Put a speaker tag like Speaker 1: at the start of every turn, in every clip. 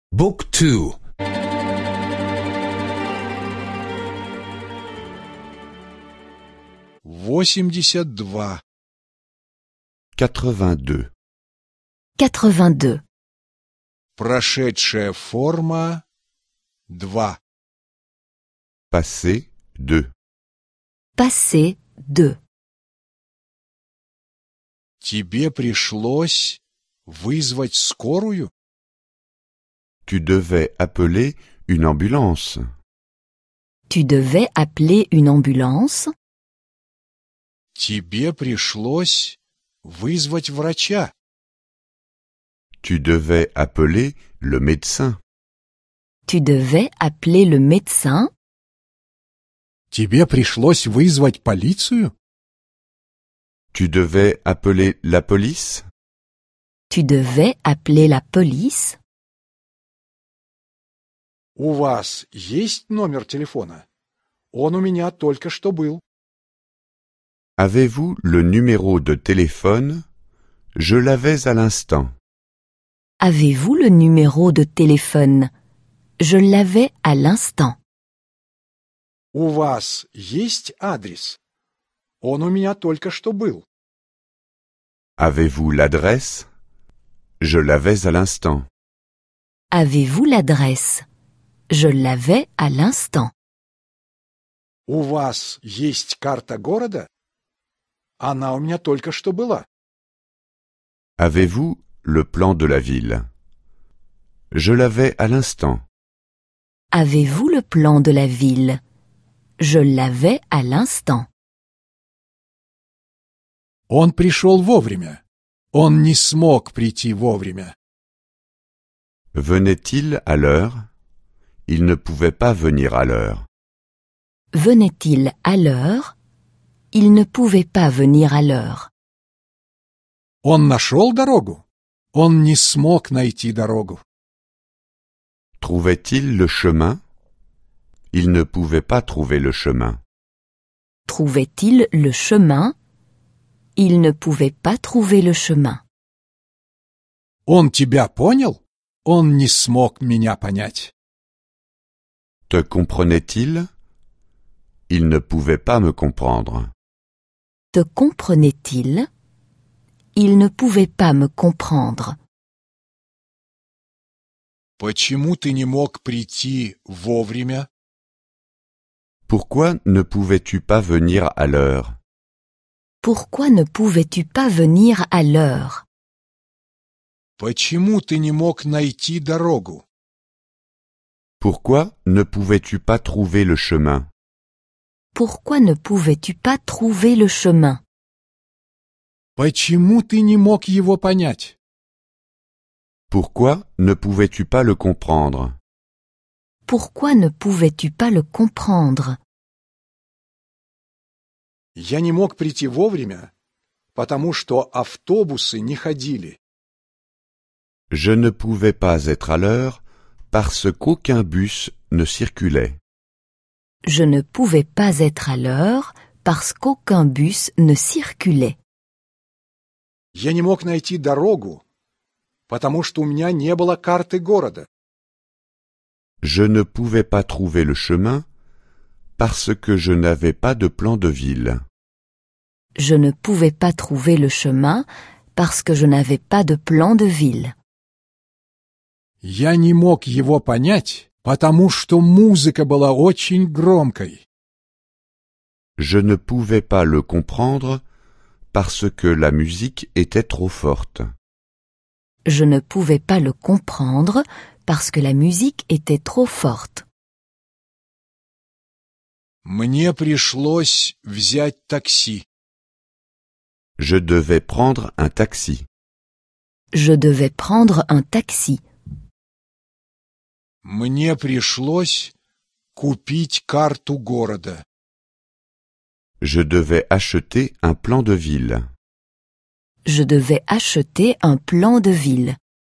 Speaker 1: Book 2.
Speaker 2: 82.
Speaker 3: 82.
Speaker 4: 82.
Speaker 2: Прошедшая форма 2.
Speaker 3: Passé 2.
Speaker 4: Passé 2.
Speaker 2: Тебе пришлось вызвать скорую?
Speaker 3: Tu devais appeler une ambulance.
Speaker 4: Tu devais appeler une ambulance.
Speaker 2: Тебе пришлось вызвать врача?
Speaker 3: Tu devais appeler le médecin.
Speaker 4: Tu devais appeler le médecin.
Speaker 2: Тебе пришлось вызвать полицию?
Speaker 3: Tu devais appeler la police.
Speaker 4: Tu devais appeler la police.
Speaker 2: У вас есть номер телефона? Он у меня только что был.
Speaker 3: Avez-vous le numéro de téléphone? Je l'avais à l'instant.
Speaker 4: Avez-vous le numéro de téléphone? Je l'avais à l'instant.
Speaker 2: У вас есть адрес? Он у меня только что был.
Speaker 3: Avez-vous l'adresse? Je l'avais à l'instant.
Speaker 4: Avez-vous l'adresse? Je l'avais à l'instant.
Speaker 2: У вас есть карта города? Она у меня только что была.
Speaker 3: Avez-vous le plan de la ville? Je l'avais à l'instant.
Speaker 4: Avez-vous le plan de la ville? Je l'avais à l'instant.
Speaker 2: Он пришел вовремя. Он не смог прийти вовремя.
Speaker 3: Venait-il à l'heure? Il ne pouvait pas venir à l'heure.
Speaker 4: Venait-il à l'heure? Il ne pouvait pas venir à l'heure.
Speaker 2: Он нашел дорогу? Он не смог найти дорогу.
Speaker 3: Trouvait-il le chemin? Il ne pouvait pas trouver le chemin.
Speaker 4: Trouvait-il le chemin? Il ne pouvait pas trouver le chemin.
Speaker 2: Он тебя понял? Он не смог меня понять.
Speaker 3: Te comprenait-il? Il ne pouvait pas me comprendre.
Speaker 4: Te comprenait-il? Il ne pouvait pas me comprendre.
Speaker 2: Почему ты не мог прийти вовремя?
Speaker 3: Pourquoi ne pouvais-tu pas venir à l'heure?
Speaker 4: Pourquoi ne pouvais-tu pas venir à l'heure?
Speaker 2: Почему ты не мог найти дорогу?
Speaker 3: Pourquoi ne pouvais-tu pas trouver le chemin?
Speaker 4: Pourquoi ne pouvais-tu pas trouver le chemin?
Speaker 2: Почему ты не мог его понять?
Speaker 3: Pourquoi ne pouvais-tu pas le comprendre?
Speaker 4: Pourquoi ne pouvais-tu pas le comprendre?
Speaker 2: Я не мог прийти вовремя, потому что автобусы не ходили.
Speaker 3: Je ne pouvais pas être à l'heure parce qu'aucun bus ne circulait.
Speaker 4: Je ne pouvais pas être à l'heure parce qu'aucun bus ne circulait.
Speaker 2: Я не мог найти дорогу, потому что у меня не было карты города.
Speaker 3: Je ne pouvais pas trouver le chemin parce que je n'avais pas de plan de ville.
Speaker 4: Je ne pouvais pas trouver le chemin parce que je n'avais pas de plan de ville.
Speaker 2: Я не мог его понять, потому что музыка была очень громкой.
Speaker 3: Je ne pouvais pas le comprendre parce que la musique était trop forte.
Speaker 4: Je ne pouvais pas le comprendre parce que la musique était trop forte.
Speaker 2: Мне пришлось взять такси.
Speaker 3: Je devais prendre un taxi.
Speaker 4: Je devais prendre un taxi.
Speaker 2: Мне пришлось купить карту города.
Speaker 3: Je devais acheter un plan de ville.
Speaker 4: Je devais acheter un plan de ville.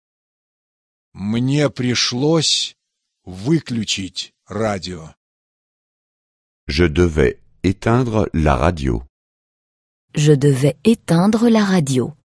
Speaker 2: Мне пришлось выключить радио.
Speaker 3: Je devais éteindre la radio.
Speaker 4: Je devais éteindre la radio.